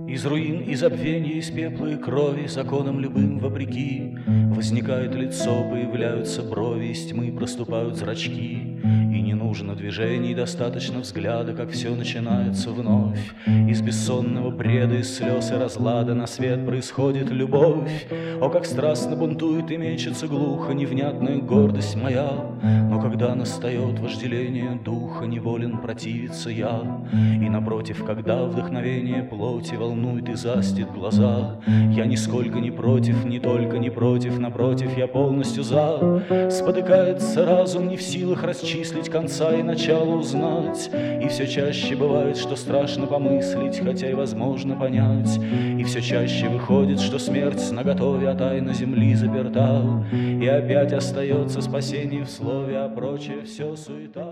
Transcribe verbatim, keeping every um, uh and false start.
Из руин, из забвения, из пепла и крови, законом любым вопреки, возникает лицо, появляются брови, из тьмы проступают зрачки. И не нужно движений, достаточно взгляда, как все начинается вновь. Из бессонного бреда, из слез и разлада на свет происходит любовь. О, как страстно бунтует и мечется глухо невнятная гордость моя. Но когда настает вожделение духа, неволен противиться я. И напротив, когда вдохновение плоти волнует и застит глаза, я нисколько не против, не только не против, напротив, я полностью за. Спотыкается разум, не в силах расчислить конца и начала узнать. И все чаще бывает, что страшно помыслить, хотя и возможно понять. И все чаще выходит, что смерть наготове, а тайна земли заперта. И опять остается спасение в слове, а прочее все суета.